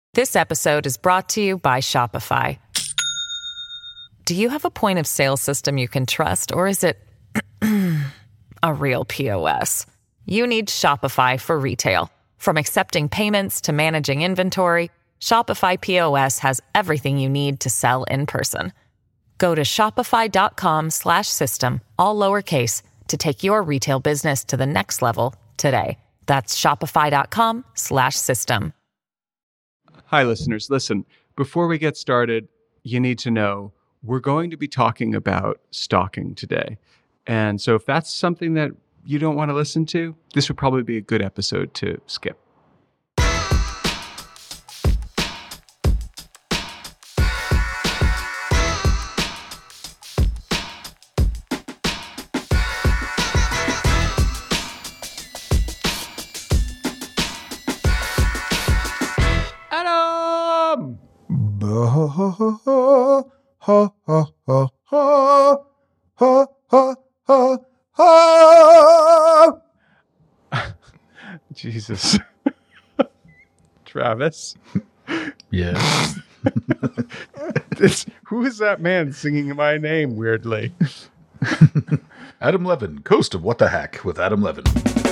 This episode is brought to you by Shopify. Do you have a point of sale system you can trust, or is it a real POS? You need Shopify for retail. From accepting payments to managing inventory, Shopify POS has everything you need to sell in person. Go to shopify.com/system, all lowercase, to take your retail business to the next level today. That's shopify.com/system. Hi, listeners. Listen, before we get started, you need to know we're going to be talking about stalking today. And so if that's something that you don't want to listen to, this would probably be a good episode to skip. Jesus. Travis? Yes. Who is that man singing my name weirdly? Adam Levin, host of What the Hack with Adam Levin.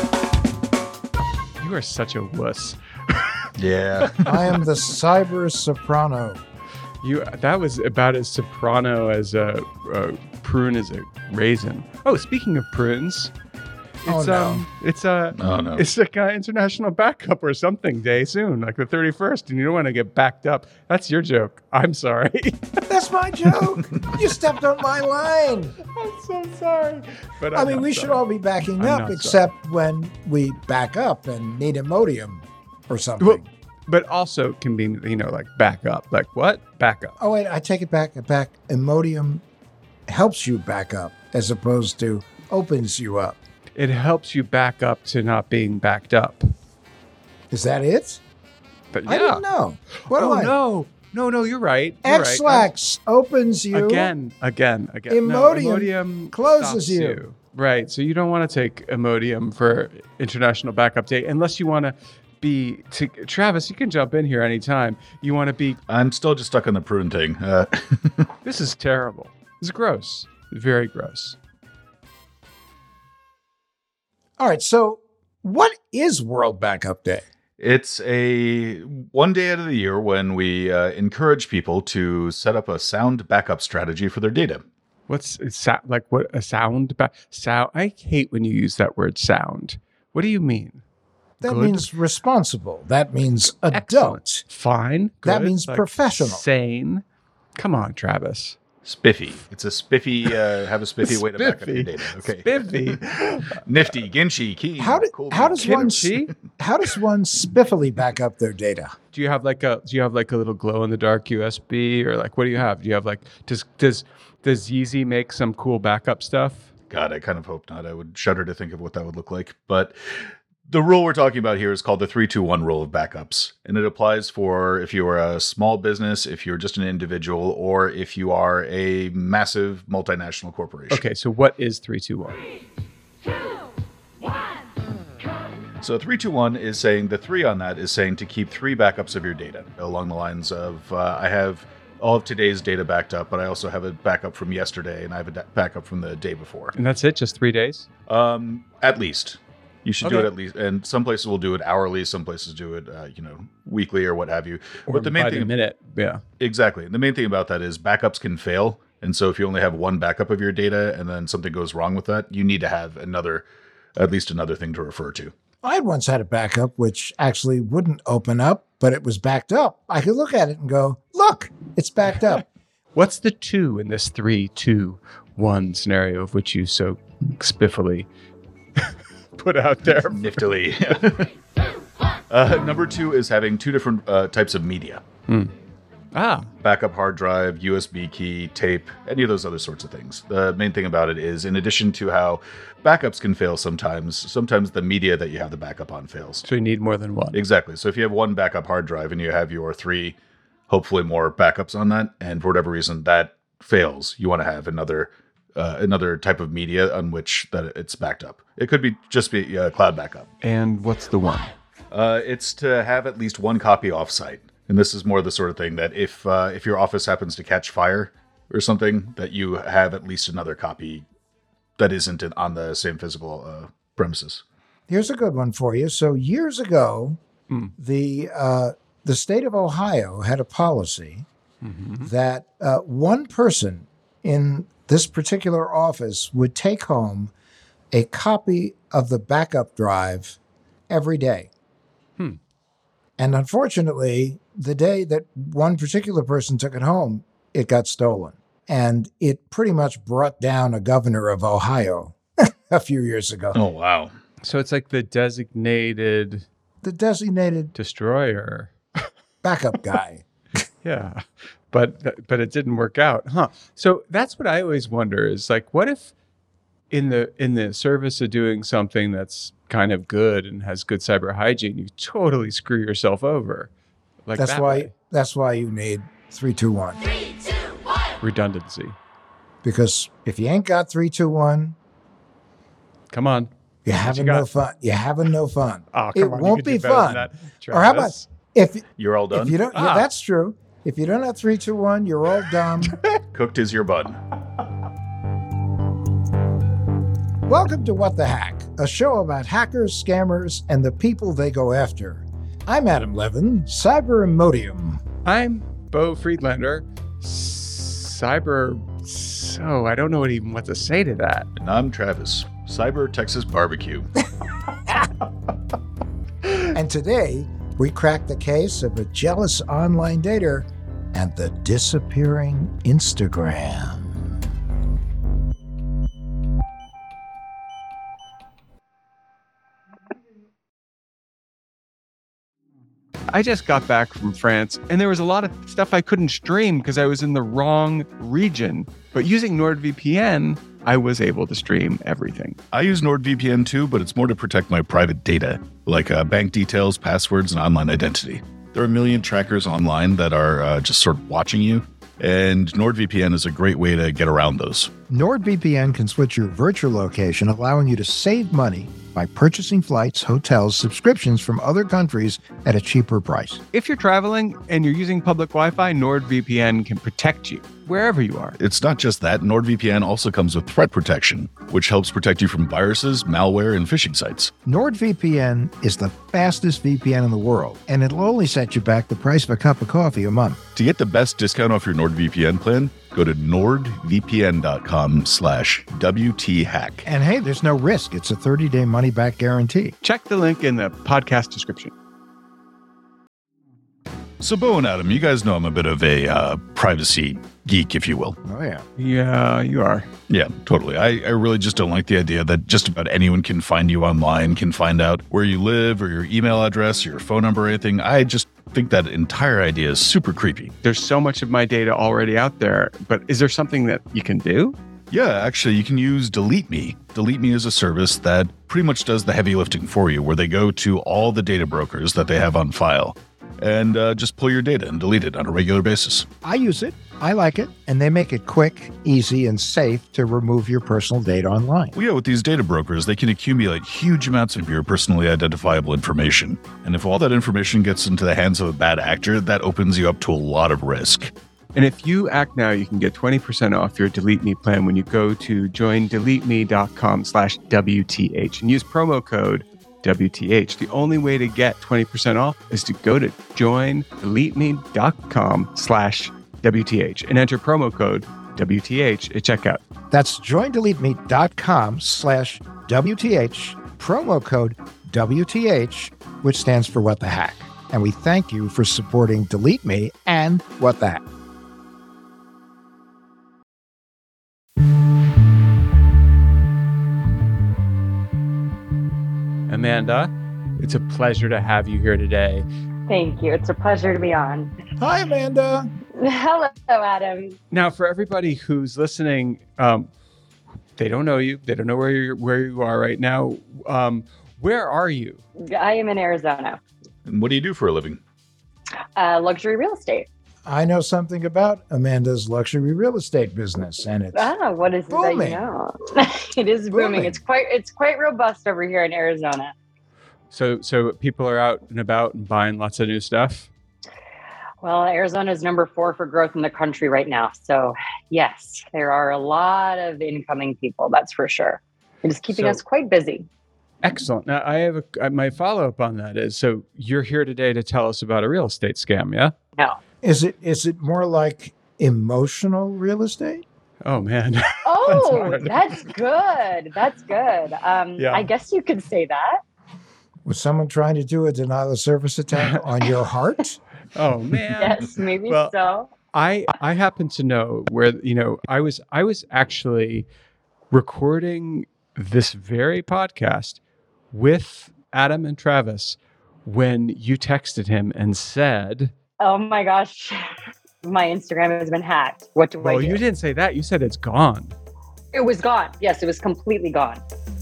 You are such a wuss. Yeah. I am the cyber soprano. That was about as soprano as a prune as a raisin. Oh, speaking of prunes, it's it's like an international backup or something day soon, like the 31st, and you don't want to get backed up. That's your joke. I'm sorry. That's my joke. You stepped on my line. I'm so sorry. But I mean, we should all be backing up, except when we back up and need Imodium or something. Well, but also can be, like back up. Like what? Back up. Oh, wait, I take it back. Imodium helps you back up as opposed to opens you up. It helps you back up to not being backed up. Is that it? But yeah. I didn't know. No, you're right. X-Lax opens you. Again. Imodium closes you. Right. So you don't want to take Imodium for International Backup Day unless you want to be... Travis, you can jump in here anytime. You want to be... I'm still just stuck on the prune thing. This is terrible. This is gross. Very gross. All right, so what is World Backup Day? It's a one day out of the year when we encourage people to set up a sound backup strategy for their data. What a sound? Sound. I hate when you use that word sound. What do you mean? That Good? means responsible. That means adult. Excellent. Fine. Good. That means professional. Sane. Come on, Travis. Spiffy. It's a spiffy, have a spiffy way to back up your data. Okay. Spiffy. Nifty, Ginchi, Key. How does one spiffily back up their data? Do you have like a little glow in the dark USB, or like what do you have? Do you have like does Yeezy make some cool backup stuff? God, I kind of hope not. I would shudder to think of what that would look like. But the rule we're talking about here is called the 3-2-1 rule of backups. And it applies for if you are a small business, if you're just an individual, or if you are a massive multinational corporation. Okay, so what is 3-2-1? 3, 2, 1. So 3-2-1 is saying, the 3 on that is saying to keep 3 backups of your data along the lines of, I have all of today's data backed up, but I also have a backup from yesterday, and I have a backup from the day before. And that's it? Just 3 days? At least. You should do it at least, and some places will do it hourly, some places do it, weekly or what have you. Or but the main by thing, the minute, yeah, exactly. The main thing about that is backups can fail, and so if you only have one backup of your data and then something goes wrong with that, you need to have at least another thing to refer to. I had once had a backup which actually wouldn't open up, but it was backed up. I could look at it and go, "Look, it's backed up." What's the 2 in this 3-2-1 scenario of which you so spiffily put out there? Niftily. Number 2 is having 2 different types of media. Backup hard drive, USB key, tape, any of those other sorts of things. The main thing about it is, in addition to how backups can fail sometimes the media that you have the backup on fails. So you need more than one. Exactly. So if you have one backup hard drive and you have your 3, hopefully more backups on that, and for whatever reason that fails, you want to have another type of media on which that it's backed up. It could be just be cloud backup. And what's the one? It's to have at least one copy offsite. And this is more the sort of thing that if your office happens to catch fire or something, that you have at least another copy that isn't on the same physical premises. Here's a good one for you. So years ago, the state of Ohio had a policy that one person in this particular office would take home a copy of the backup drive every day. And unfortunately, the day that one particular person took it home, it got stolen. And it pretty much brought down a governor of Ohio a few years ago. Oh, wow. So it's like the designated destroyer. Backup guy. Yeah. But it didn't work out, huh? So that's what I always wonder is like, what if in the service of doing something that's kind of good and has good cyber hygiene, you totally screw yourself over. Like that's why you need 3-2-1. 3-2-1. Redundancy. Because if you ain't got 3-2-1, come on. You're having no fun. You're having no fun. Oh, it come on. won't be fun. Or how about if you're all done? If you don't, yeah, that's true. If you don't have 3-2-1, you're all dumb. Cooked is your bun. Welcome to What the Hack, a show about hackers, scammers, and the people they go after. I'm Adam Levin, Cyber Imodium. I'm Bo Friedlander, Cyber. So I don't know what to say to that. And I'm Travis, Cyber Texas Barbecue. And today, we crack the case of a jealous online dater and the disappearing Instagram. I just got back from France, and there was a lot of stuff I couldn't stream because I was in the wrong region. But using NordVPN, I was able to stream everything. I use NordVPN too, but it's more to protect my private data, like bank details, passwords, and online identity. There are a million trackers online that are just sort of watching you, and NordVPN is a great way to get around those. NordVPN can switch your virtual location, allowing you to save money by purchasing flights, hotels, subscriptions from other countries at a cheaper price. If you're traveling and you're using public Wi-Fi, NordVPN can protect you wherever you are. It's not just that. NordVPN also comes with threat protection, which helps protect you from viruses, malware, and phishing sites. NordVPN is the fastest VPN in the world, and it'll only set you back the price of a cup of coffee a month. To get the best discount off your NordVPN plan, go to nordvpn.com/WTHack. And hey, there's no risk. It's a 30-day money-back guarantee. Check the link in the podcast description. So, Bo and Adam, you guys know I'm a bit of a privacy geek, if you will. Oh, yeah. Yeah, you are. Yeah, totally. I really just don't like the idea that just about anyone can find you online, can find out where you live or your email address or your phone number or anything. I just think that entire idea is super creepy. There's so much of my data already out there, but is there something that you can do? Yeah, actually, you can use Delete Me. Delete Me is a service that pretty much does the heavy lifting for you, where they go to all the data brokers that they have on file and just pull your data and delete it on a regular basis. I use it. I like it. And they make it quick, easy, and safe to remove your personal data online. Well, yeah, with these data brokers, they can accumulate huge amounts of your personally identifiable information. And if all that information gets into the hands of a bad actor, that opens you up to a lot of risk. And if you act now, you can get 20% off your Delete Me plan when you go to joindeleteme.com/WTH and use promo code WTH. The only way to get 20% off is to go to joindeleteme.com/WTH and enter promo code WTH at checkout. That's joindeleteme.com/WTH, promo code WTH, which stands for What the Hack. And we thank you for supporting Delete Me and What the Hack. Amanda, it's a pleasure to have you here today. Thank you. It's a pleasure to be on. Hi, Amanda. Hello, Adam. Now, for everybody who's listening, they don't know you. They don't know where you are right now. Where are you? I am in Arizona. And what do you do for a living? Luxury real estate. I know something about Amanda's luxury real estate business, and it's what is booming. It that you know? It is booming. It's quite robust over here in Arizona. So people are out and about and buying lots of new stuff? Well, Arizona is number 4 for growth in the country right now. So yes, there are a lot of incoming people. That's for sure. It is keeping us quite busy. Excellent. Now, I have my follow-up on that is, so you're here today to tell us about a real estate scam, yeah? No. Is it more like emotional real estate? Oh, man. Oh, that's good. That's good. I guess you could say that. Was someone trying to do a denial of service attack on your heart? Oh, man. Yes, maybe so. I happen to know where, I was actually recording this very podcast with Adam and Travis when you texted him and said, oh my gosh, my Instagram has been hacked. What do I do? Well, you didn't say that. You said it's gone. It was gone. Yes, it was completely gone.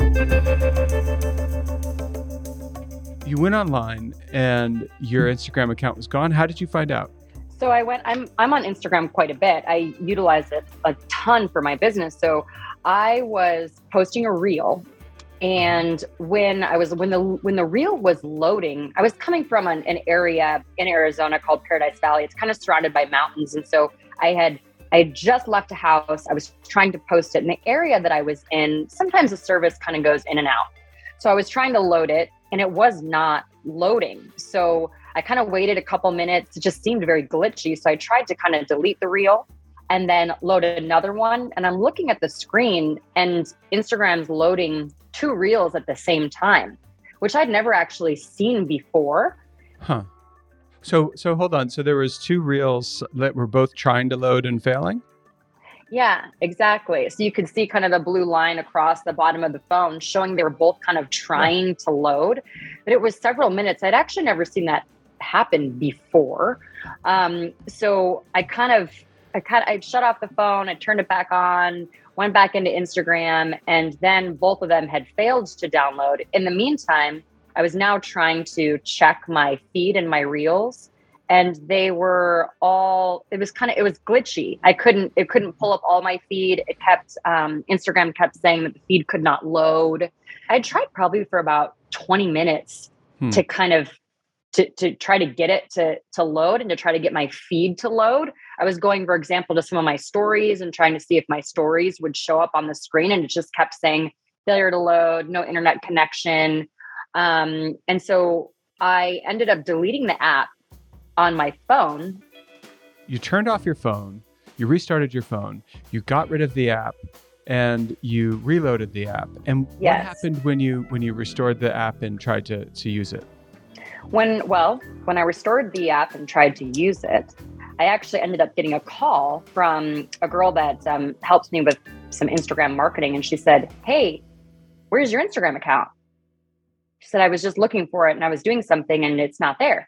You went online and your Instagram account was gone. How did you find out? So I'm on Instagram quite a bit. I utilize it a ton for my business. So I was posting a reel, and when the reel was loading, I was coming from an area in Arizona called Paradise Valley. It's kind of surrounded by mountains, and so I had just left a house. I was trying to post it in the area that I was in. Sometimes the service kind of goes in and out. So I was trying to load it, and it was not loading. So I kind of waited a couple minutes. It just seemed very glitchy. So I tried to kind of delete the reel and then load another one. And I'm looking at the screen, and Instagram's loading 2 reels at the same time, which I'd never actually seen before. Huh. So hold on. So there was 2 reels that were both trying to load and failing? Yeah, exactly. So you could see kind of the blue line across the bottom of the phone showing they were both kind of trying to load, but it was several minutes. I'd actually never seen that happen before. So I shut off the phone, I turned it back on, went back into Instagram, and then both of them had failed to download. In the meantime, I was now trying to check my feed and my reels, and they were all, it was glitchy. It couldn't pull up all my feed. It kept, Instagram kept saying that the feed could not load. I tried probably for about 20 minutes to kind of, to try to get it to load and to try to get my feed to load. I was going, for example, to some of my stories and trying to see if my stories would show up on the screen, and it just kept saying failure to load, no internet connection. And so I ended up deleting the app on my phone. You turned off your phone, you restarted your phone, you got rid of the app, and you reloaded the app. And what happened when you restored the app and tried to use it? When I restored the app and tried to use it, I actually ended up getting a call from a girl that helps me with some Instagram marketing. And she said, "Hey, where's your Instagram account?" She said, "I was just looking for it and I was doing something and it's not there."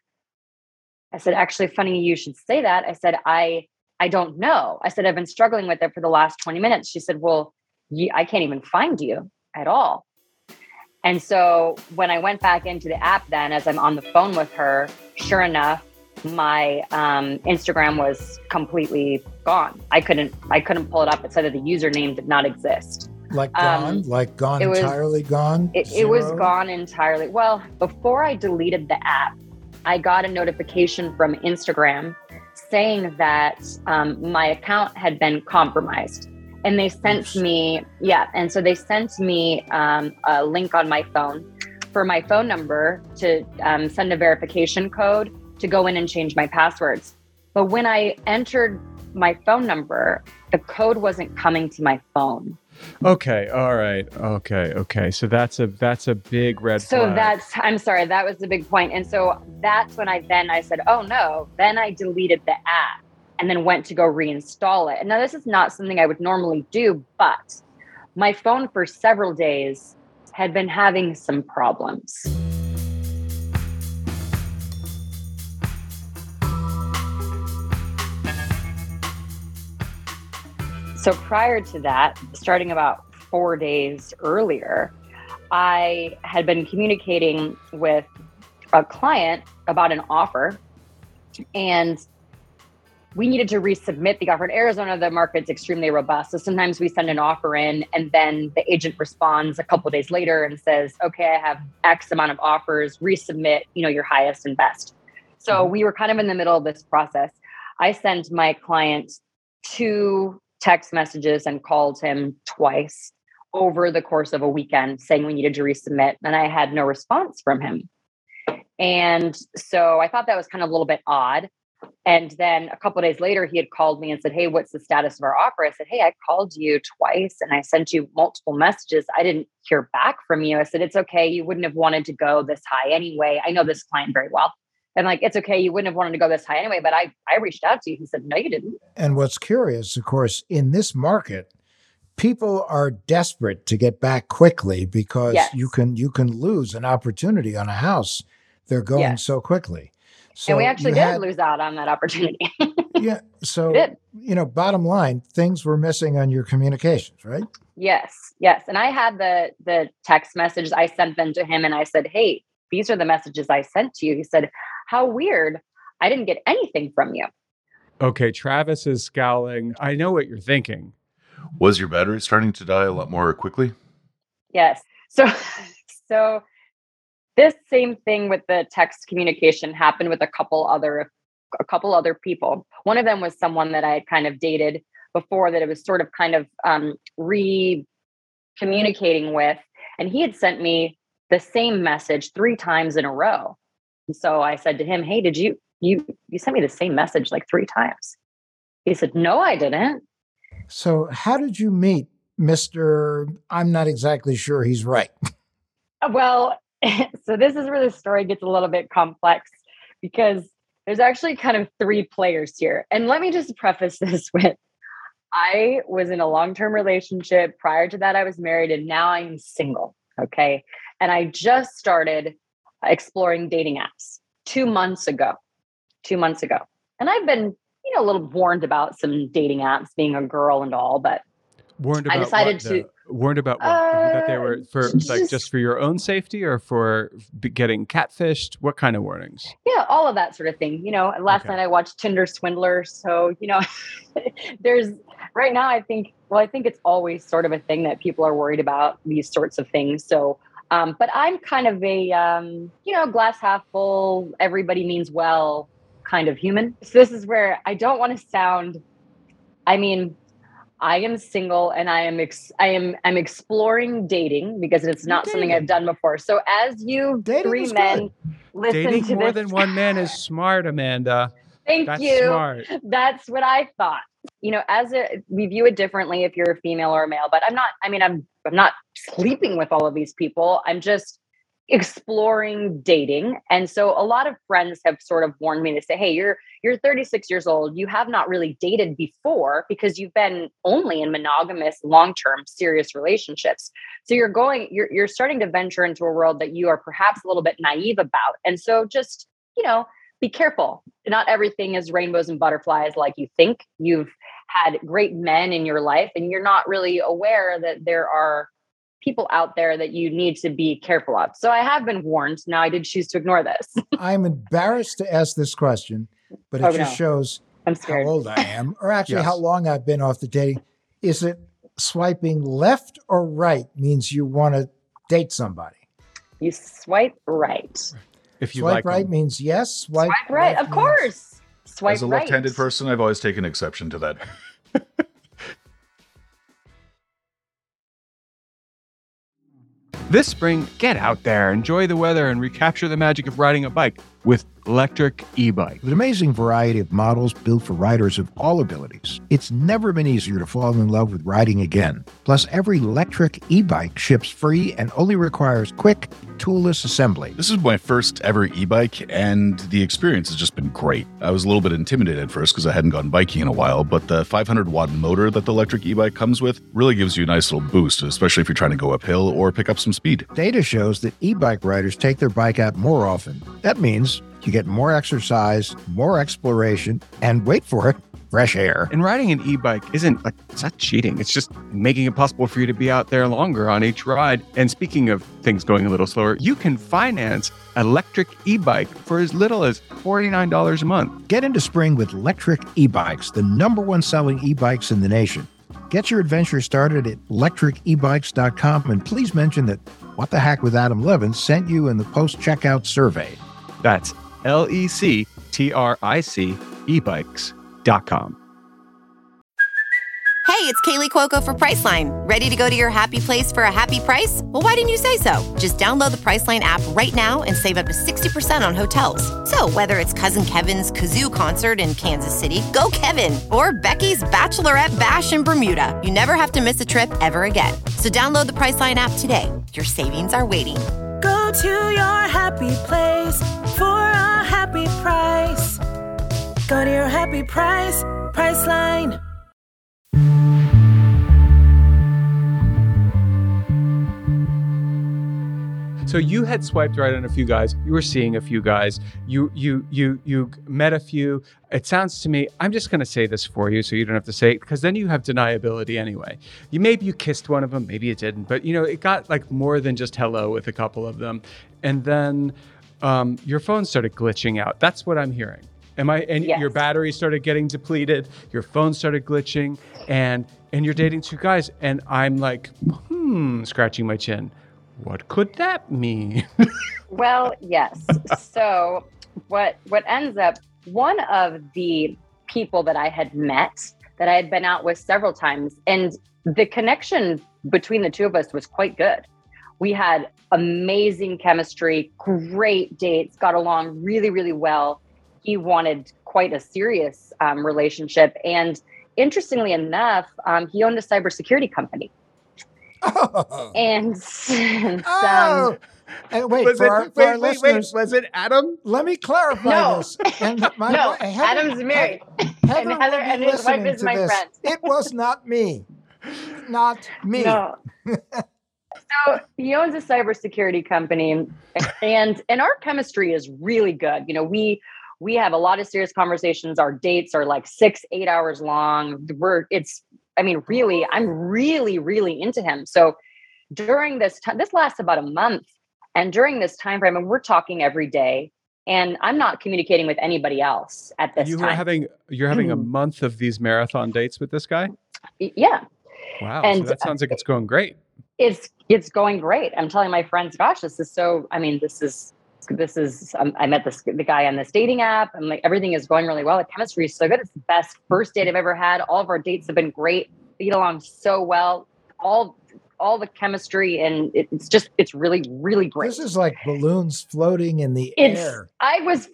I said, "Actually, funny you should say that." I said, I don't know. I said, "I've been struggling with it for the last 20 minutes. She said, "Well, I can't even find you at all." And so when I went back into the app then, as I'm on the phone with her, sure enough, my Instagram was completely gone. I couldn't pull it up. It said that the username did not exist. Like gone? Entirely gone? It was gone entirely. Well, before I deleted the app, I got a notification from Instagram saying that my account had been compromised. And they sent me, and so they sent me a link on my phone for my phone number to send a verification code to go in and change my passwords. But when I entered my phone number, the code wasn't coming to my phone. Okay. All right. Okay. So that's a big red flag. I'm sorry, that was the big point. And so that's when I said, oh no, then I deleted the app and then went to go reinstall it. And now this is not something I would normally do, but my phone for several days had been having some problems. So prior to that, starting about 4 days earlier, I had been communicating with a client about an offer, and we needed to resubmit the offer. In Arizona, the market's extremely robust. So sometimes we send an offer in and then the agent responds a couple of days later and says, okay, I have X amount of offers, resubmit, your highest and best. So we were kind of in the middle of this process. I sent my client 2 text messages and called him twice over the course of a weekend saying we needed to resubmit. And I had no response from him. And so I thought that was kind of a little bit odd. And then a couple of days later, he had called me and said, hey, what's the status of our offer? I said, hey, I called you twice and I sent you multiple messages. I didn't hear back from you. I said, it's okay. You wouldn't have wanted to go this high anyway. I know this client very well. And like, it's okay. You wouldn't have wanted to go this high anyway, but I reached out to you. He said, no, you didn't. And what's curious, of course, in this market, people are desperate to get back quickly because you can lose an opportunity on a house. They're going so quickly. So and we actually did lose out on that opportunity. Yeah. So, bottom line, things were missing on your communications, right? Yes. And I had the text messages. I sent them to him and I said, hey, these are the messages I sent to you. He said, how weird. I didn't get anything from you. Okay. Travis is scowling. I know what you're thinking. Was your battery starting to die a lot more quickly? Yes. So this same thing with the text communication happened with a couple other people. One of them was someone that I had kind of dated before that it was sort of kind of re-communicating with. And he had sent me the same message 3 times in a row. And so I said to him, hey, did you sent me the same message like 3 times? He said, no, I didn't. So how did you meet Mr. I'm not exactly sure he's right? Well, so this is where the story gets a little bit complex because there's actually kind of 3 players here. And let me just preface this with, I was in a long-term relationship. Prior to that, I was married and now I'm single. Okay. And I just started exploring dating apps 2 months ago. And I've been, a little warned about some dating apps, being a girl and all, but I decided warned about what? That they were for just for your own safety or for getting catfished? What kind of warnings? Yeah, all of that sort of thing. Last night I watched Tinder Swindler. So, there's right now, I think it's always sort of a thing that people are worried about these sorts of things. So, but I'm kind of a, glass half full, everybody means well kind of human. So this is where I don't want to sound, I am single and I'm exploring dating because it's not something I've done before. So as you dating 3 men listen dating to more this, than one man is smart, Amanda. Thank you. Smart. That's what I thought. We view it differently if you're a female or a male, but I'm not sleeping with all of these people. I'm just exploring dating. And so a lot of friends have sort of warned me to say, hey, you're 36 years old. You have not really dated before because you've been only in monogamous, long-term, serious relationships. So you're starting to venture into a world that you are perhaps a little bit naive about. And so just, be careful. Not everything is rainbows and butterflies like you think. You've had great men in your life and you're not really aware that there are people out there that you need to be careful of. So I have been warned. Now I did choose to ignore this. I'm embarrassed to ask this question, but it just shows how old I am, or actually how long I've been off the dating. Is it swiping left or right means you want to date somebody? You swipe right. If you swipe right means yes. Swipe right, of course. Swipe right. As a left-handed person, I've always taken exception to that. This spring, get out there, enjoy the weather, and recapture the magic of riding a bike with Lectric e-Bike. With an amazing variety of models built for riders of all abilities, it's never been easier to fall in love with riding again. Plus, every Lectric e-Bike ships free and only requires quick, toolless assembly. This is my first ever e-bike, and the experience has just been great. I was a little bit intimidated at first because I hadn't gone biking in a while, but the 500-watt motor that the Lectric e-Bike comes with really gives you a nice little boost, especially if you're trying to go uphill or pick up some speed. Data shows that e-bike riders take their bike out more often. That means you get more exercise, more exploration, and wait for it, fresh air. And riding an e-bike it's not cheating. It's just making it possible for you to be out there longer on each ride. And speaking of things going a little slower, you can finance an Lectric e-bike for as little as $49 a month. Get into spring with Lectric e-bikes, the #1 selling e-bikes in the nation. Get your adventure started at lectricebikes.com, and please mention that What the Hack with Adam Levin sent you in the post-checkout survey. That's lectricebikes.com. TRIC ebikes.com. Hey, it's Kaylee Cuoco for Priceline. Ready to go to your happy place for a happy price? Well, why didn't you say so? Just download the Priceline app right now and save up to 60% on hotels. So whether it's Cousin Kevin's Kazoo Concert in Kansas City, go Kevin, or Becky's Bachelorette Bash in Bermuda, you never have to miss a trip ever again. So download the Priceline app today. Your savings are waiting. Go to your happy place for a happy price. Go to your happy price, Priceline. So you had swiped right on a few guys. You were seeing a few guys. You met a few. It sounds to me, I'm just going to say this for you so you don't have to say it, because then you have deniability anyway. Maybe you kissed one of them, maybe you didn't, but it got like more than just hello with a couple of them. And then your phone started glitching out. That's what I'm hearing. Yes. Your battery started getting depleted, your phone started glitching, and you're dating two guys. And I'm like, scratching my chin. What could that mean? Well, yes. So what ends up, one of the people that I had met, that I had been out with several times, and the connection between the two of us was quite good. We had amazing chemistry, great dates, got along really, really well. He wanted quite a serious relationship. And interestingly enough, he owned a cybersecurity company. Oh. And wait, was our listeners, was it Adam? let me clarify this. And Adam's married. Heather And Heather will be and his wife listening is to my this. friend. It was not me. Not me. No. So he owns a cybersecurity company, and our chemistry is really good. We have a lot of serious conversations. Our dates are like 6-8 hours long. I'm really, really into him. So during this time, this lasts about a month. And during this time frame, and we're talking every day, and I'm not communicating with anybody else at this time. You're having a month of these marathon dates with this guy? Yeah. Wow. And so that sounds like it's going great. It's going great. I'm telling my friends, gosh, this is I met the guy on this dating app. I'm like, everything is going really well. The chemistry is so good. It's the best first date I've ever had. All of our dates have been great. We get along so well. All the chemistry, and it's really, really great. This is like balloons floating in the air. I was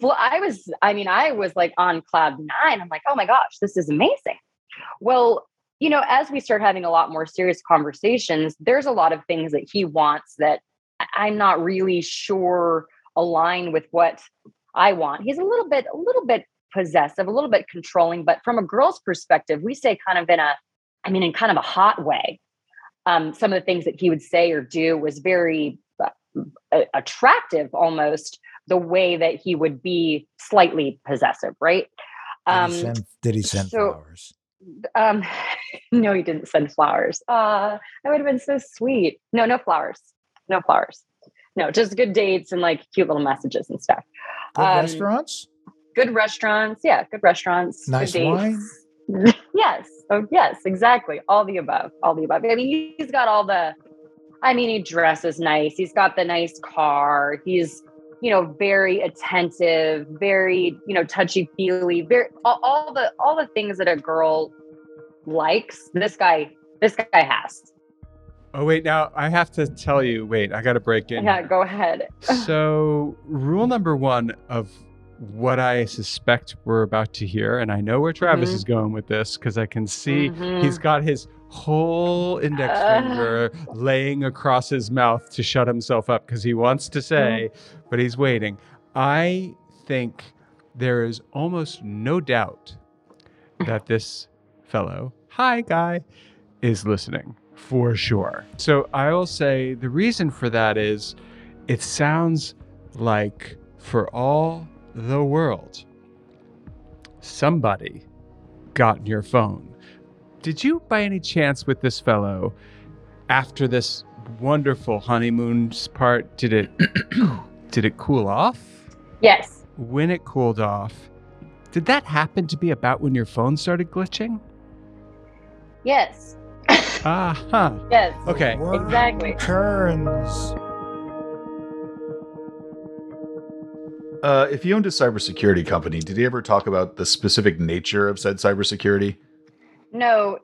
like on cloud 9. I'm like, oh my gosh, this is amazing. Well, as we start having a lot more serious conversations, there's a lot of things that he wants that I'm not really sure align with what I want. He's a little bit possessive, a little bit controlling, but from a girl's perspective, we say kind of in kind of a hot way. Some of the things that he would say or do was very attractive, almost the way that he would be slightly possessive, right? Did he send flowers? No, he didn't send flowers. That would have been so sweet. No flowers. No flowers. No, just good dates and like cute little messages and stuff. Good restaurants? Good restaurants. Yeah, good restaurants. Nice good wine? Yes. Oh, yes, exactly. All the above. I mean, he's got he dresses nice. He's got the nice car. He's, very attentive, very, touchy-feely, very, all the things that a girl likes, this guy has. Oh, wait, now I have to tell you, I got to break in. Yeah, go ahead. So rule number 1 of what I suspect we're about to hear, and I know where Travis is going with this because I can see he's got his whole index finger laying across his mouth to shut himself up because he wants to say, but he's waiting. I think there is almost no doubt that this fellow, hi guy, is listening. For sure. So I will say the reason for that is it sounds like for all the world, somebody got in your phone. Did you by any chance with this fellow, after this wonderful honeymoon part, did it cool off? Yes. When it cooled off, did that happen to be about when your phone started glitching? Yes. Yes. Okay. Exactly. Turns. If he owned a cybersecurity company, did he ever talk about the specific nature of said cybersecurity? No.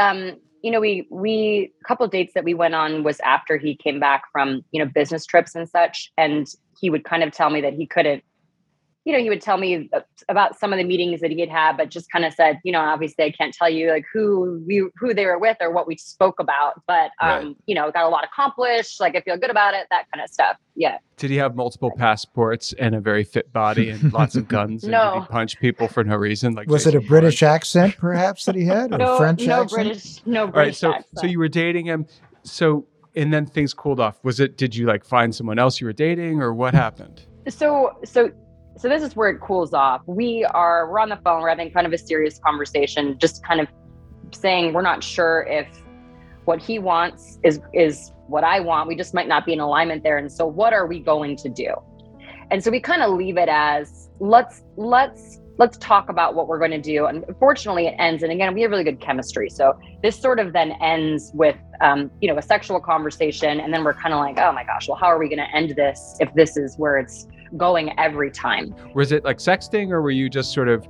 We a couple of dates that we went on was after he came back from, business trips and such. And he would kind of tell me that he couldn't, he would tell me about some of the meetings that he had, but just kind of said, obviously I can't tell you like who they were with or what we spoke about, but, Right. Got a lot accomplished. Like I feel good about it, that kind of stuff. Yeah. Did he have multiple passports and a very fit body and lots of guns? No. And did he punch people for no reason? Like Was it a British accent, perhaps, that he had, or No, French no accent? British All right, accent. so you were dating him. So, and then things cooled off. Did you like find someone else you were dating, or what happened? So this is where it cools off. We're on the phone. We're having kind of a serious conversation, just kind of saying we're not sure if what he wants is what I want. We just might not be in alignment there. And so what are we going to do? And so we kind of leave it as let's talk about what we're going to do. And unfortunately it ends. And again, we have really good chemistry. So this sort of then ends with, a sexual conversation. And then we're kind of like, oh my gosh, well, how are we going to end this if this is where it's going every time? Was it like sexting, or were you just sort of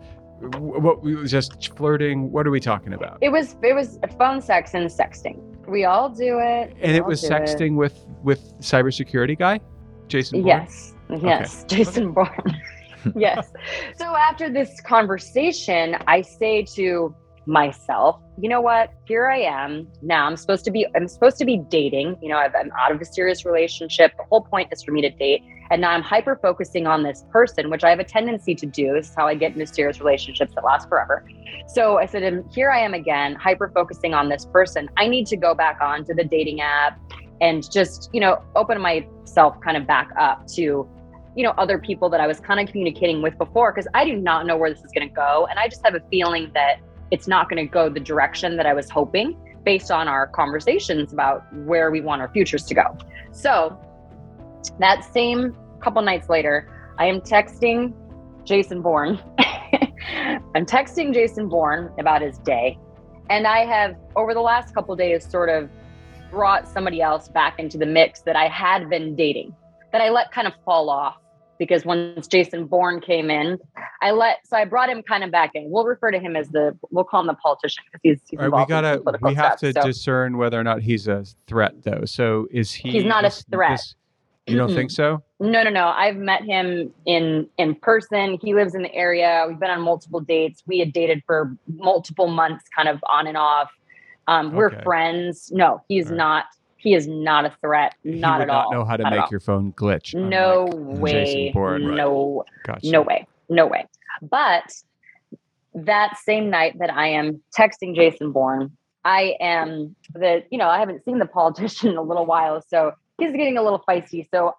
just flirting? What are we talking about? It was phone sex and sexting. We all do it. And it was sexting with cybersecurity guy, Jason Bourne? Yes, okay. Jason Bourne. Yes. So after this conversation, I say to myself, you know what? Here I am. Now I'm supposed to be dating. I'm out of a serious relationship. The whole point is for me to date. And now I'm hyper focusing on this person, which I have a tendency to do. This is how I get into serious relationships that last forever. So I said, here I am again, hyper focusing on this person. I need to go back onto the dating app and just, open myself kind of back up to, other people that I was kind of communicating with before, because I do not know where this is going to go. And I just have a feeling that it's not going to go the direction that I was hoping based on our conversations about where we want our futures to go. So that same couple nights later, I am texting Jason Bourne. I'm texting Jason Bourne about his day. And I have, over the last couple days, sort of brought somebody else back into the mix that I had been dating, that I let kind of fall off. Because once Jason Bourne came in, I brought him kind of back in. We'll refer to him as we'll call him the politician, because he's involved in political we have stuff, to discern whether or not he's a threat, though. So is he? He's not a threat. You don't think so? No. I've met him in person. He lives in the area. We've been on multiple dates. We had dated for multiple months, kind of on and off. We're friends. No, he's not. He is not a threat. Not at all. He would not know how to make your phone glitch. No way. Bourne, no. Gotcha. No way. But that same night that I am texting Jason Bourne, I haven't seen the politician in a little while, so he's getting a little feisty. So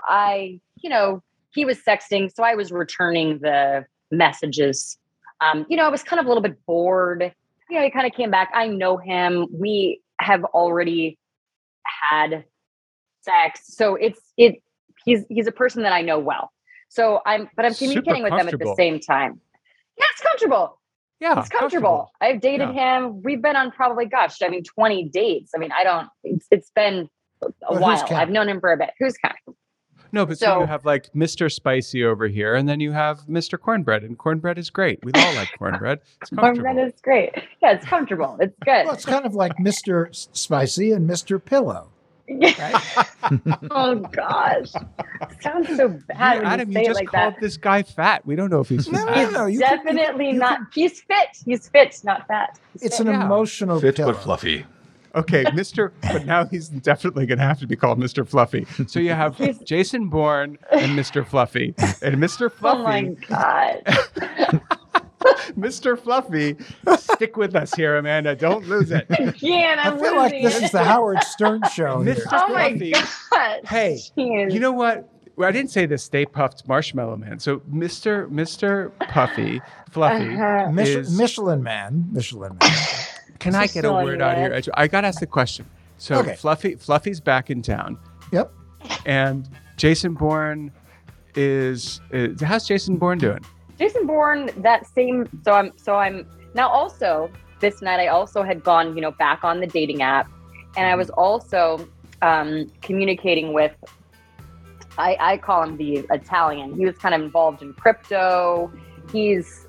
he was sexting, so I was returning the messages. I was kind of a little bit bored. He kind of came back. I know him. We have already had sex, so he's a person that I know well. So I'm communicating with them at the same time. Yeah, it's comfortable. Yeah, it's comfortable. I've dated him. We've been on probably 20 dates. It's been a while. I've known him for a bit. Who's counting? No, but so you have like Mr. Spicy over here, and then you have Mr. Cornbread, and cornbread is great. We all like cornbread. It's comfortable. Cornbread is great. Yeah, it's comfortable. It's good. Well, it's kind of like Mr. Spicy and Mr. Pillow. Right? Oh gosh, sounds so bad. Yeah, Adam, you just called this guy fat. We don't know if he's fat. No, he's definitely not. He's fit. He's fit, not fat. It's an emotional fit, pillow. but fluffy. Okay, but now he's definitely going to have to be called Mr. Fluffy. So you have Jason Bourne and Mr. Fluffy. And Mr. Fluffy. Oh my God. Mr. Fluffy, stick with us here, Amanda. Don't lose it. Yeah, I feel like this is the Howard Stern show. Mr. Oh Fluffy. My God. Hey, you know what? Well, I didn't say the Stay Puffed Marshmallow Man. So Mr. Fluffy is Michelin Man. Can I get a word out here? I got to ask the question. So Fluffy's back in town. Yep. And Jason Bourne is how's Jason Bourne doing? Jason Bourne, so I'm now also this night I also had gone, back on the dating app, and I was also communicating with I call him the Italian. He was kind of involved in crypto. He's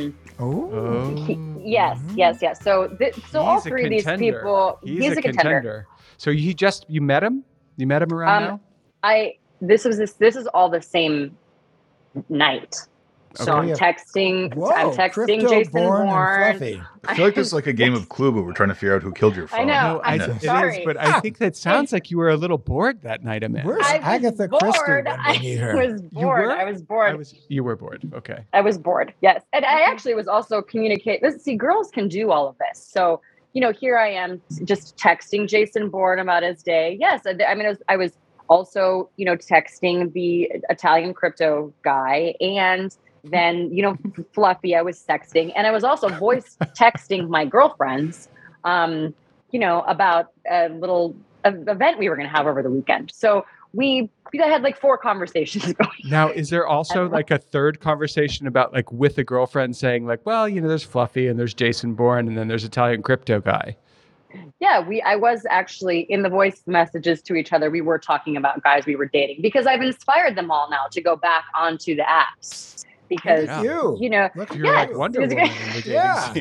yes. So all three of these people, he's a contender. So you met him? You met him around now? This is all the same night. So I'm texting Jason Bourne. I feel like this is like a game of Clue, but we're trying to figure out who killed your phone. I know. No, it is, but I think that sounds like you were a little bored that night, Amanda. Where's Agatha Christie when we need her? I was bored. I was bored. You were bored. Okay. I was bored. Yes, and I actually was also communicating. See, girls can do all of this. So here I am just texting Jason Bourne about his day. Yes, I mean I was also texting the Italian crypto guy and. Then, Fluffy, I was sexting. And I was also voice texting my girlfriends, about a little event we were going to have over the weekend. So we had like 4 conversations going. Now, is there also like a third conversation about like with a girlfriend saying like, well, there's Fluffy and there's Jason Bourne and then there's Italian crypto guy? Yeah, I was actually in the voice messages to each other. We were talking about guys we were dating because I've inspired them all now to go back onto the apps. Because you're like Wonder Woman. Yeah.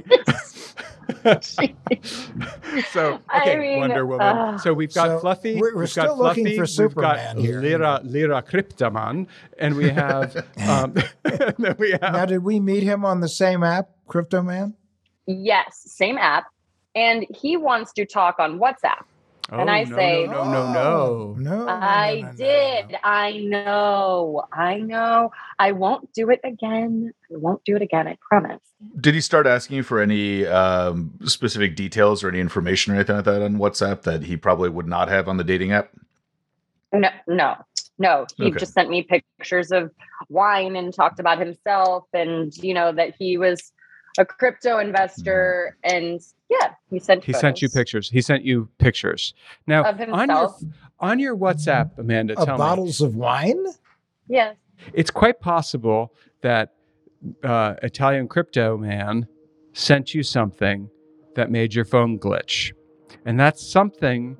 So Wonder Woman. So we've got Fluffy. We're still looking for Superman here. Lyra Cryptoman, and we have. Now, did we meet him on the same app, Cryptoman? Yes, same app, and he wants to talk on WhatsApp. And I say, no. I did. I know. I won't do it again. I promise. Did he start asking you for any specific details or any information or anything like that on WhatsApp that he probably would not have on the dating app? No. He just sent me pictures of wine and talked about himself and, that he was a crypto investor and he sent you pictures. He sent you pictures. Now of himself. on your WhatsApp, Amanda, tell bottles of wine? Yes. It's quite possible that Italian crypto man sent you something that made your phone glitch. And that's something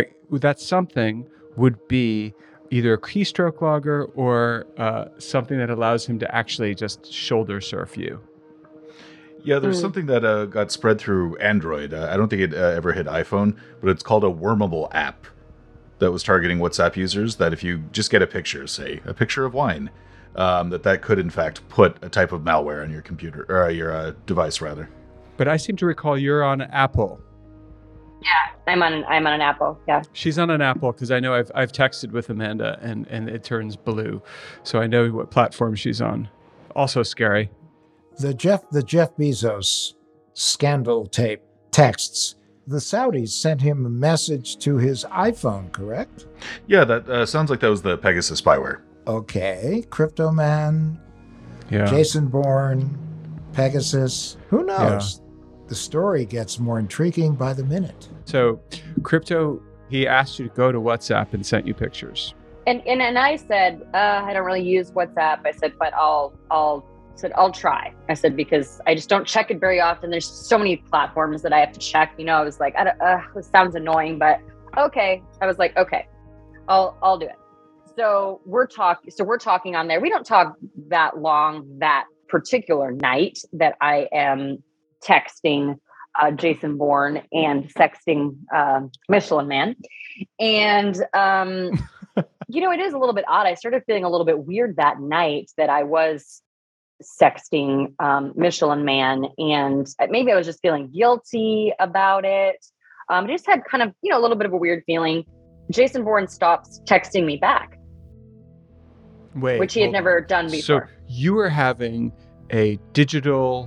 would be either a keystroke logger or something that allows him to actually just shoulder surf you. Yeah, there's something that got spread through Android. I don't think it ever hit iPhone, but it's called a wormable app that was targeting WhatsApp users. That if you just get a picture, say a picture of wine, that could in fact put a type of malware on your computer or your device rather. But I seem to recall you're on Apple. Yeah, I'm on an Apple. Yeah, she's on an Apple because I know I've texted with Amanda and it turns blue, so I know what platform she's on. Also scary. The Jeff Bezos scandal tape texts. The Saudis sent him a message to his iPhone, correct? Yeah, that sounds like that was the Pegasus spyware. Okay, Cryptoman, Jason Bourne, Pegasus. Who knows? Yeah. The story gets more intriguing by the minute. So, Crypto, he asked you to go to WhatsApp and sent you pictures. And I said, I don't really use WhatsApp. I said, but I'll try. I said, because I just don't check it very often. There's so many platforms that I have to check. I was like, this sounds annoying, but okay. I was like, okay, I'll do it. So we're talking on there. We don't talk that long that particular night that I am texting Jason Bourne and sexting Michelin Man. And, it is a little bit odd. I started feeling a little bit weird that night that I was sexting Michelin Man, and maybe I was just feeling guilty about it. I just had kind of a little bit of a weird feeling. Jason Bourne stops texting me back, which he had never done before. So you were having a digital,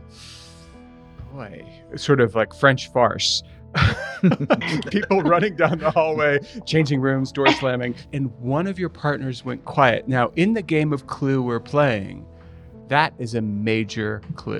sort of like French farce. People running down the hallway, changing rooms, door slamming, and one of your partners went quiet. Now, in the game of Clue we're playing, that is a major clue.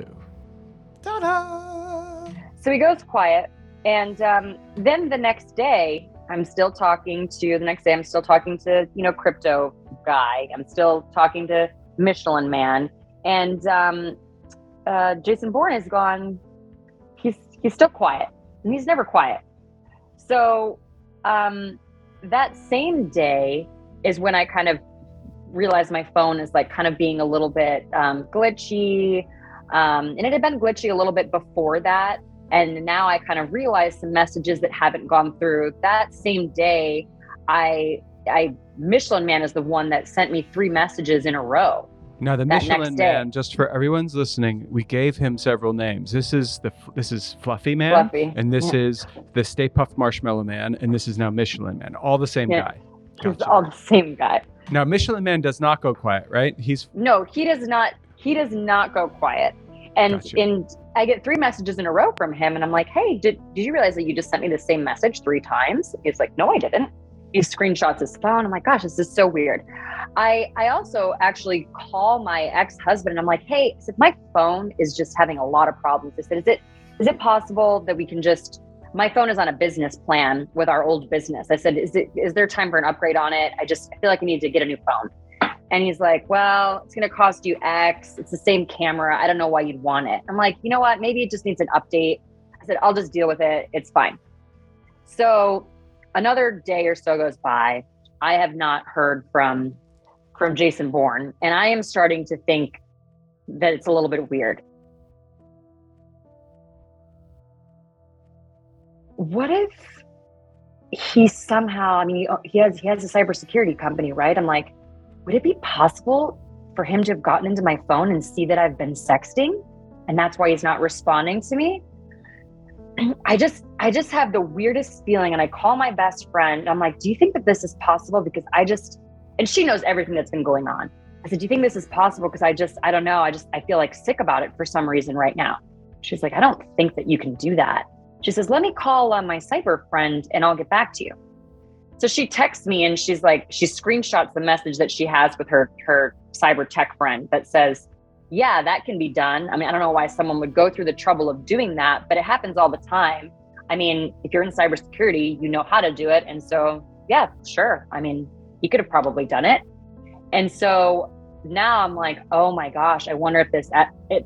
Ta-da! So he goes quiet. And then the next day, I'm still talking to crypto guy. I'm still talking to Michelin Man. And Jason Bourne is gone. He's still quiet. And he's never quiet. So that same day is when I kind of realize my phone is like kind of being a little bit glitchy. And it had been glitchy a little bit before that. And now I kind of realized some messages that haven't gone through. That same day, Michelin Man is the one that sent me 3 messages in a row. Now the that Michelin next day. Man, just for everyone's listening, we gave him several names. This is Fluffy Man, Fluffy. and this is the Stay Puft Marshmallow Man, and this is now Michelin Man. All the same guy. It's all the same guy. Now Michelin Man does not go quiet, right? No, he does not. He does not go quiet. And I get 3 messages in a row from him, and I'm like, "Hey, did you realize that you just sent me the same message 3 times?" He's like, "No, I didn't." He screenshots his phone. I'm like, "Gosh, this is so weird." I also actually call my ex-husband, and I'm like, "Hey," I said, "my phone is just having a lot of problems." I said, "Is it possible that we can just? My phone is on a business plan with our old business." I said, "Is there time for an upgrade on it? I feel like I need to get a new phone." And he's like, "Well, it's going to cost you X. It's the same camera. I don't know why you'd want it." I'm like, "You know what? Maybe it just needs an update." I said, "I'll just deal with it. It's fine." So another day or so goes by. I have not heard from Jason Bourne, and I am starting to think that it's a little bit weird. What if he somehow, he has a cybersecurity company, right? I'm like, would it be possible for him to have gotten into my phone and see that I've been sexting, and that's why he's not responding to me? I just have the weirdest feeling, and I call my best friend. I'm like, "Do you think that this is possible?" Because and she knows everything that's been going on. I said, "Do you think this is possible?" Because I don't know. I feel like sick about it for some reason right now. She's like, "I don't think that you can do that." She says, "Let me call my cyber friend and I'll get back to you." So she texts me, and she's like, she screenshots the message that she has with her cyber tech friend that says, "Yeah, that can be done." I don't know why someone would go through the trouble of doing that, but it happens all the time. If you're in cybersecurity, you know how to do it. And so, yeah, sure. He could have probably done it. And so now I'm like, oh my gosh, I wonder if this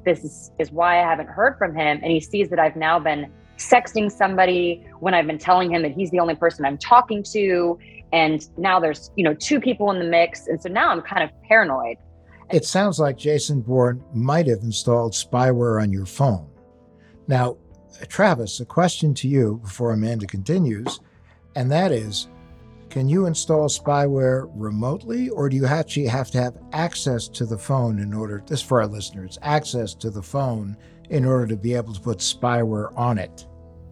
is why I haven't heard from him. And he sees that I've now been sexting somebody when I've been telling him that he's the only person I'm talking to. And now there's, 2 people in the mix. And so now I'm kind of paranoid. It sounds like Jason Bourne might have installed spyware on your phone. Now, Travis, a question to you before Amanda continues, and that is, can you install spyware remotely, or do you actually have to have access to the phone this for our listeners, access to the phone in order to be able to put spyware on it?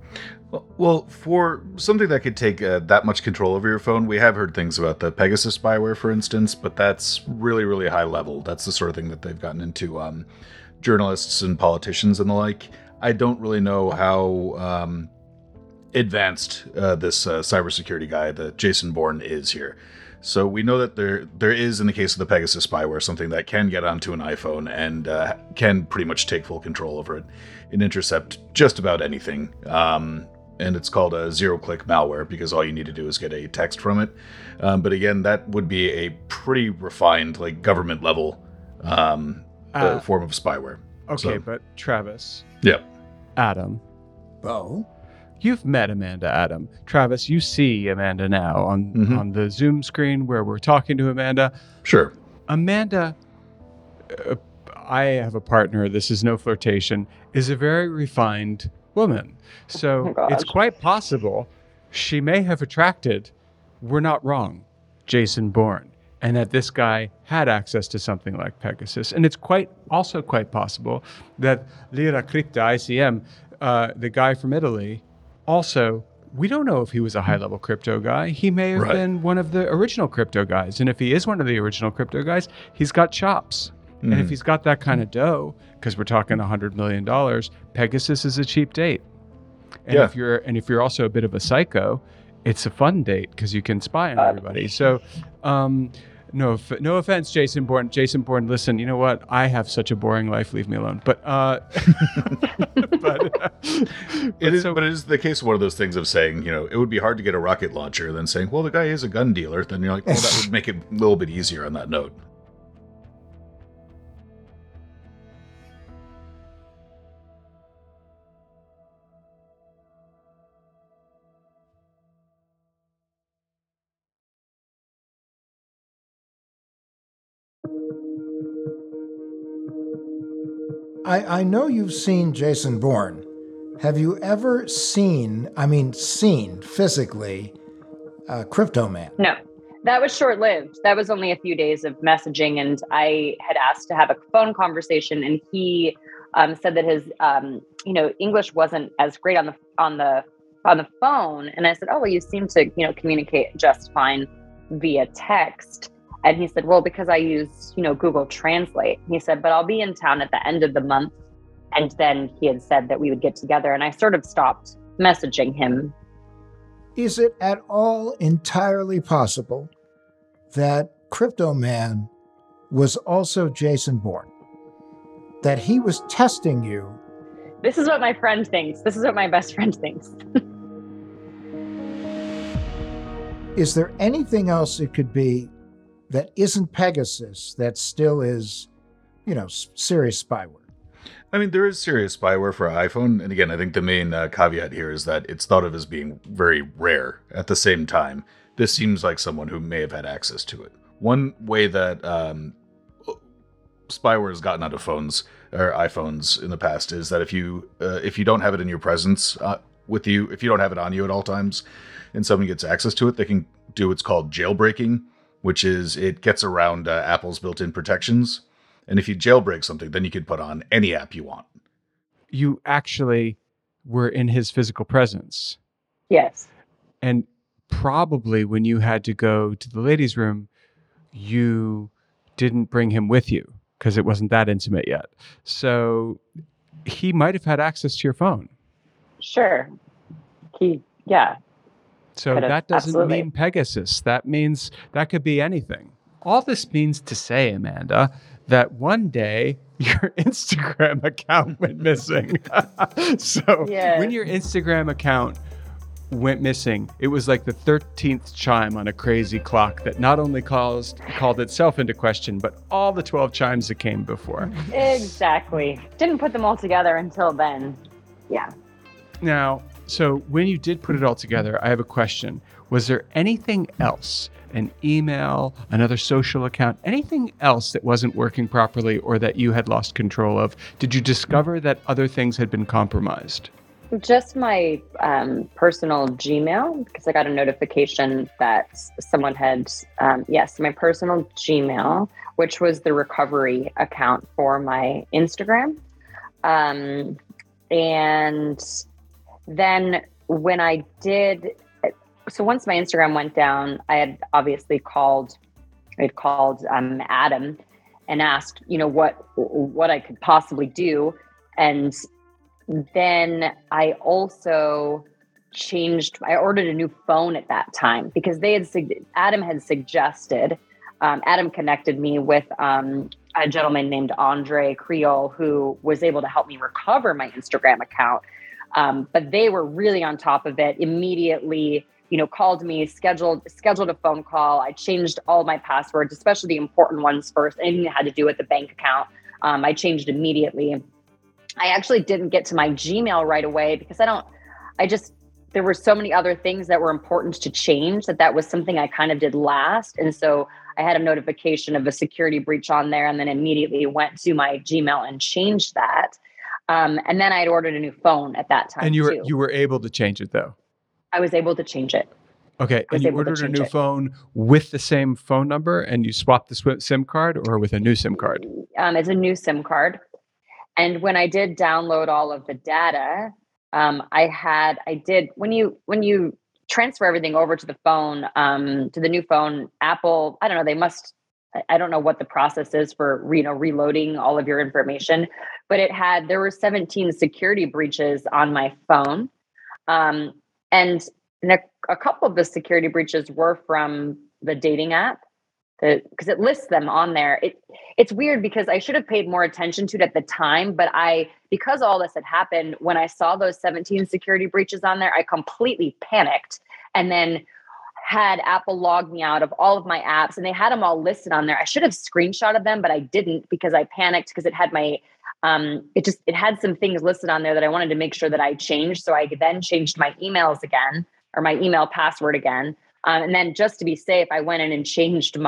Well, for something that could take that much control over your phone, we have heard things about the Pegasus spyware, for instance, but that's really, really high level. That's the sort of thing that they've gotten into journalists and politicians and the like. I don't really know how advanced this cybersecurity guy, the Jason Bourne, is here. So we know that there is, in the case of the Pegasus spyware, something that can get onto an iPhone and can pretty much take full control over it and intercept just about anything. And it's called a zero-click malware because all you need to do is get a text from it. But again, that would be a pretty refined, government-level form of spyware. Okay, but Travis. Yeah. Adam. Bo. You've met Amanda, Adam. Travis, you see Amanda now on the Zoom screen where we're talking to Amanda. Sure. Amanda, I have a partner, this is no flirtation, is a very refined woman. So it's quite possible she may have attracted, we're not wrong, Jason Bourne, and that this guy had access to something like Pegasus. And it's also quite possible that Lira Crypta ICM, the guy from Italy, also, we don't know if he was a high-level crypto guy. He may have been one of the original crypto guys. And if he is one of the original crypto guys, he's got chops. Mm-hmm. And if he's got that kind of dough, because we're talking $100 million, Pegasus is a cheap date. And if you're also a bit of a psycho, it's a fun date because you can spy on everybody. So, no offense, Jason Bourne. Jason Bourne, listen, you know what? I have such a boring life. Leave me alone. But it is the case of one of those things of saying, it would be hard to get a rocket launcher than saying, well, the guy is a gun dealer. Then you're like, well, that would make it a little bit easier on that note. I know you've seen Jason Bourne. Have you ever seen physically, Crypto Man? No, that was short-lived. That was only a few days of messaging, and I had asked to have a phone conversation, and he said that his, English wasn't as great on the phone. And I said, oh, well, you seem to, communicate just fine via text. And he said, well, because I use, Google Translate. He said, but I'll be in town at the end of the month. And then he had said that we would get together, and I sort of stopped messaging him. Is it at all entirely possible that Crypto Man was also Jason Bourne? That he was testing you? This is what my friend thinks. This is what my best friend thinks. Is there anything else it could be that isn't Pegasus that still is, serious spyware? I mean, there is serious spyware for iPhone. And again, I think the main caveat here is that it's thought of as being very rare. At the same time, this seems like someone who may have had access to it. One way that spyware has gotten out of phones or iPhones in the past is that if you don't have it in your presence with you, if you don't have it on you at all times, and someone gets access to it, they can do what's called jailbreaking, which is it gets around Apple's built-in protections. And if you jailbreak something, then you can put on any app you want. You actually were in his physical presence. Yes. And probably when you had to go to the ladies' room, you didn't bring him with you because it wasn't that intimate yet. So he might have had access to your phone. Sure. So that doesn't mean Pegasus. That means that could be anything. All this means to say, Amanda, that one day your Instagram account went missing. When your Instagram account went missing, it was like the 13th chime on a crazy clock that not only called itself into question, but all the 12 chimes that came before. Exactly. Didn't put them all together until then. Yeah. Now, so when you did put it all together, I have a question. Was there anything else, an email, another social account, anything else that wasn't working properly or that you had lost control of? Did you discover that other things had been compromised? Just my personal Gmail, because I got a notification that someone had, my personal Gmail, which was the recovery account for my Instagram. And then when I did, so once my Instagram went down, I had obviously called Adam and asked, what I could possibly do. And then I also I ordered a new phone at that time because Adam had suggested, Adam connected me with a gentleman named Andre Creole who was able to help me recover my Instagram account. But they were really on top of it immediately, called me, scheduled a phone call. I changed all my passwords, especially the important ones first, anything that had to do with the bank account. I changed immediately. I actually didn't get to my Gmail right away because there were so many other things that were important to change that was something I kind of did last. And so I had a notification of a security breach on there and then immediately went to my Gmail and changed that. And then I had ordered a new phone at that time. And you were able to change it though? I was able to change it. Okay. And you ordered a new phone with the same phone number and you swapped the SIM card or with a new SIM card? It's a new SIM card. And when I did download all of the data, when you transfer everything over to the phone, to the new phone, Apple, I don't know, I don't know what the process is for, reloading all of your information, but there were 17 security breaches on my phone. And a couple of the security breaches were from the dating app. Because it lists them on there. It's weird because I should have paid more attention to it at the time, but because all this had happened, when I saw those 17 security breaches on there, I completely panicked and then had Apple log me out of all of my apps and they had them all listed on there. I should have screenshotted them, but I didn't because I panicked because it had it had some things listed on there that I wanted to make sure that I changed. So I then changed my emails again or my email password again. And then just to be safe, I went in and changed my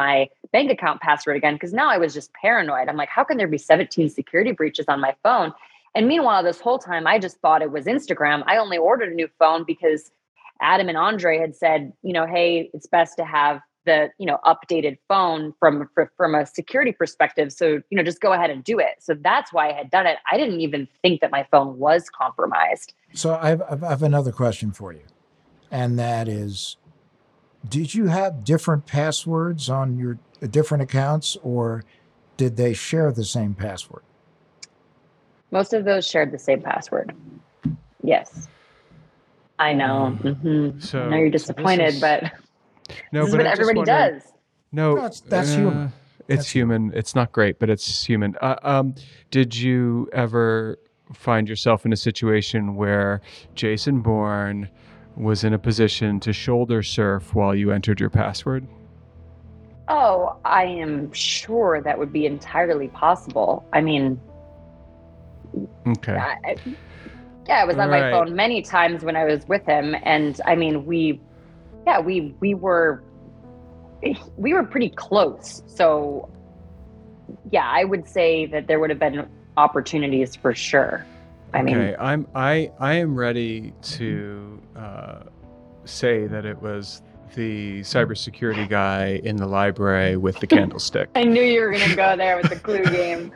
bank account password again, because now I was just paranoid. I'm like, how can there be 17 security breaches on my phone? And meanwhile, this whole time, I just thought it was Instagram. I only ordered a new phone because Adam and Andre had said, hey, it's best to have the, updated phone from a security perspective. So, just go ahead and do it. So that's why I had done it. I didn't even think that my phone was compromised. So I have another question for you. And that is, did you have different passwords on your different accounts, or did they share the same password? Most of those shared the same password. Yes. I know. So, I know you're disappointed, but this is what everybody does. No, that's human. It's human. It's not great, but it's human. Did you ever find yourself in a situation where Jason Bourne was in a position to shoulder surf while you entered your password? Oh, I am sure that would be entirely possible. I mean, okay. I was on my phone many times when I was with him, and I mean, we were pretty close. So, yeah, I would say that there would have been opportunities for sure. I am ready to say that it was the cybersecurity guy in the library with the candlestick. I knew you were going to go there with the clue game.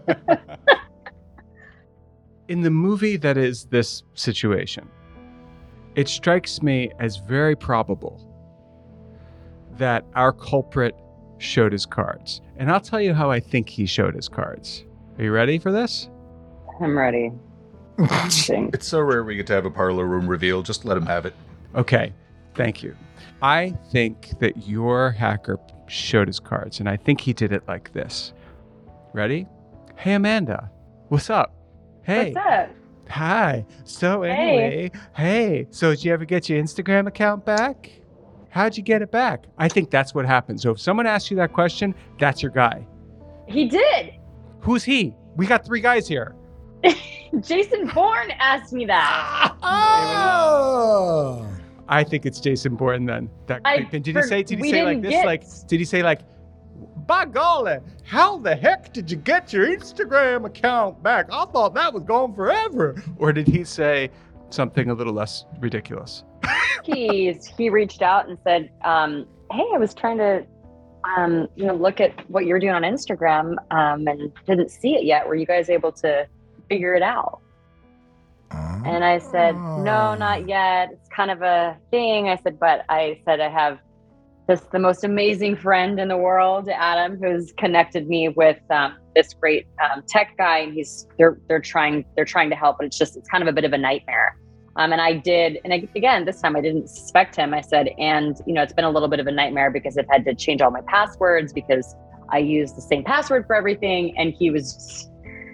In the movie that is this situation, it strikes me as very probable that our culprit showed his cards. And I'll tell you how I think he showed his cards. Are you ready for this? I'm ready. It's so rare we get to have a parlor room reveal. Just let him have it. Okay, thank you. I think that your hacker showed his cards, and I think he did it like this. Ready? Hey, Amanda, what's up? Hey. What's up? Hi. So anyway, hey. So did you ever get your Instagram account back? How'd you get it back? I think that's what happened. So if someone asks you that question, that's your guy. He did. Who's he? We got 3 guys here. Jason Bourne asked me that. Oh. I think it's Jason Bourne then. That creep. And did he say like this? Did he say like, by golly, how the heck did you get your Instagram account back? I thought that was gone forever. Or did he say something a little less ridiculous? He reached out and said, hey, I was trying to look at what you're doing on Instagram and didn't see it yet. Were you guys able to figure it out? And I said, no, not yet. It's kind of a thing. I said, I have the most amazing friend in the world, Adam, who's connected me with this great tech guy, and they're trying to help, but it's kind of a bit of a nightmare. And I did, and again, this time I didn't suspect him. I said, and it's been a little bit of a nightmare because I've had to change all my passwords because I use the same password for everything. And he was,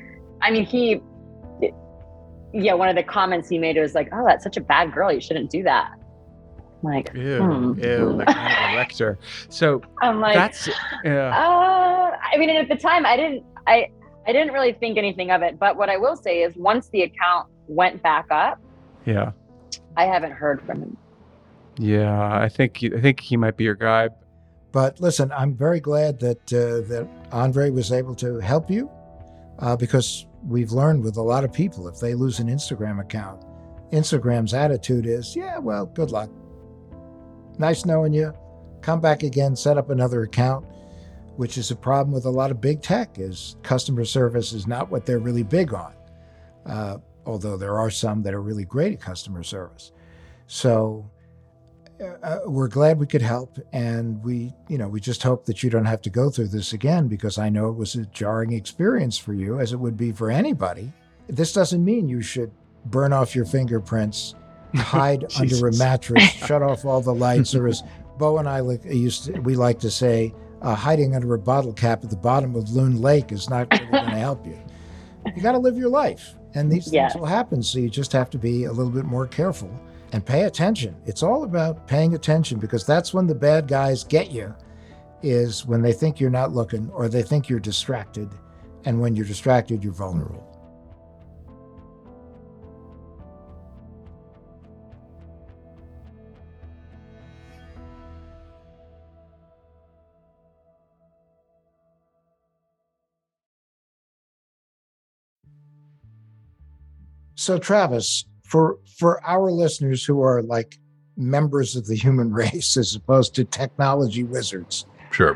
one of the comments he made was like, "Oh, that's such a bad girl. You shouldn't do that." I'm like, ew, like Hannibal Lecter. So I'm like, that's, at the time I didn't really think anything of it. But what I will say is once the account went back up, yeah, I haven't heard from him. Yeah, I think he might be your guy. But listen, I'm very glad that Andre was able to help you because we've learned with a lot of people, if they lose an Instagram account, Instagram's attitude is, yeah, well, good luck. Nice knowing you. Come back again, set up another account, which is a problem with a lot of big tech, is customer service is not what they're really big on. Although there are some that are really great at customer service. So we're glad we could help. And we just hope that you don't have to go through this again, because I know it was a jarring experience for you, as it would be for anybody. This doesn't mean you should burn off your fingerprints, hide under a mattress, shut off all the lights, or as Bo and I we like to say, hiding under a bottle cap at the bottom of Loon Lake is not really going to help you. You got to live your life, and these things will happen. So you just have to be a little bit more careful and pay attention. It's all about paying attention, because that's when the bad guys get you, is when they think you're not looking or they think you're distracted. And when you're distracted, you're vulnerable. So Travis, for our listeners who are like members of the human race as opposed to technology wizards. Sure.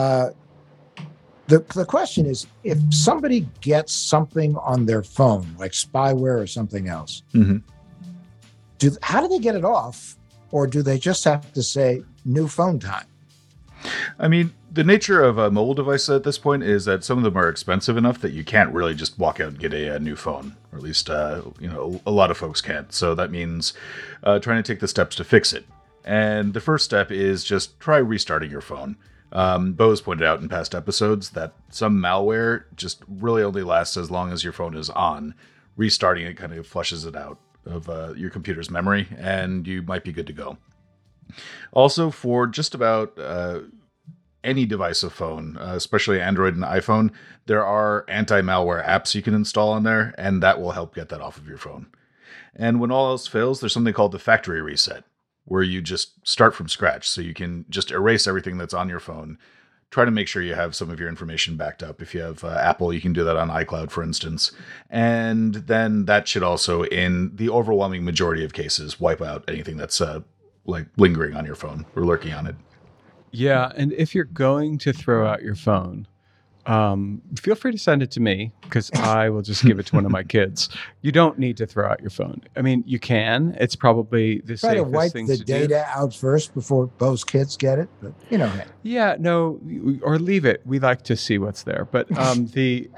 The question is, if somebody gets something on their phone, like spyware or something else, how do they get it off? Or do they just have to say new phone time? I mean, the nature of a mobile device at this point is that some of them are expensive enough that you can't really just walk out and get a new phone, or at least a lot of folks can't. So that means trying to take the steps to fix it. And the first step is just try restarting your phone. Bo's pointed out in past episodes that some malware just really only lasts as long as your phone is on. Restarting it kind of flushes it out of your computer's memory, and you might be good to go. Also, for just about any device of phone, especially Android and iPhone, there are anti-malware apps you can install on there, and that will help get that off of your phone. And when all else fails, there's something called the factory reset, where you just start from scratch. So you can just erase everything that's on your phone. Try to make sure you have some of your information backed up. If you have Apple, you can do that on iCloud, for instance. And then that should also, in the overwhelming majority of cases, wipe out anything that's like lingering on your phone or lurking on it. Yeah, and if you're going to throw out your phone, feel free to send it to me, because I will just give it to one of my kids. You don't need to throw out your phone. I mean, you can. It's probably the Try to safest wipe thing the to data do. out first before Bo's kids get it, but hey. Yeah, no, or leave it. We like to see what's there. But the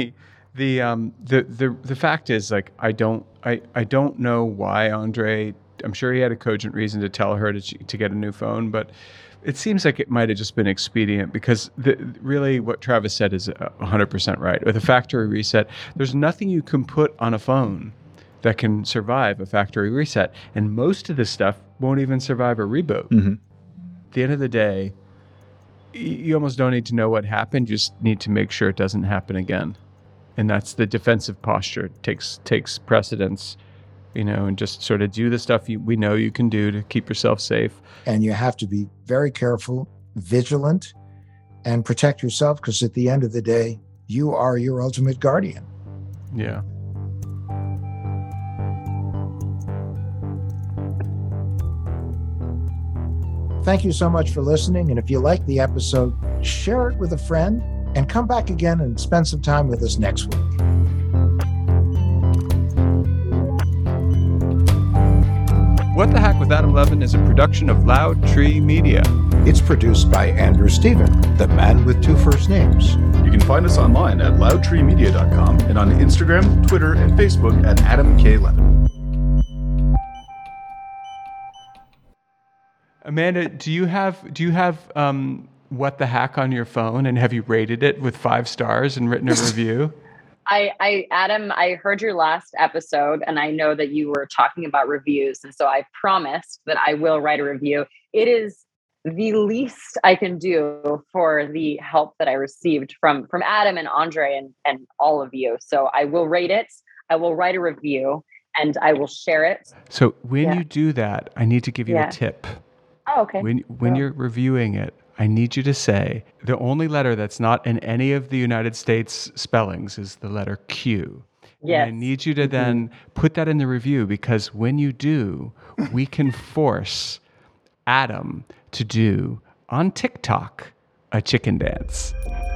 fact is, like, I don't know why Andre. I'm sure he had a cogent reason to tell her to get a new phone, but it seems like it might have just been expedient, because really what Travis said is 100% right. With a factory reset, there's nothing you can put on a phone that can survive a factory reset. And most of this stuff won't even survive a reboot. Mm-hmm. At the end of the day, you almost don't need to know what happened. You just need to make sure it doesn't happen again. And that's the defensive posture. It takes precedence, and just sort of do the stuff we know you can do to keep yourself safe. And you have to be very careful, vigilant, and protect yourself, because at the end of the day, you are your ultimate guardian. Yeah. Thank you so much for listening. And if you like the episode, share it with a friend and come back again and spend some time with us next week. What the Hack with Adam Levin is a production of Loud Tree Media. It's produced by Andrew Stephen, the man with two first names. You can find us online at loudtreemedia.com and on Instagram, Twitter, and Facebook at Adam K. Levin. Amanda, do you have What the Hack on your phone, and have you rated it with 5 stars and written a review? Adam, I heard your last episode, and I know that you were talking about reviews. And so I promised that I will write a review. It is the least I can do for the help that I received from Adam and Andre and all of you. So I will rate it. I will write a review, and I will share it. So when you do that, I need to give you a tip. Oh, okay. When you're reviewing it, I need you to say the only letter that's not in any of the United States spellings is the letter Q. Yes. And I need you to then put that in the review, because when you do, we can force Adam to do on TikTok a chicken dance.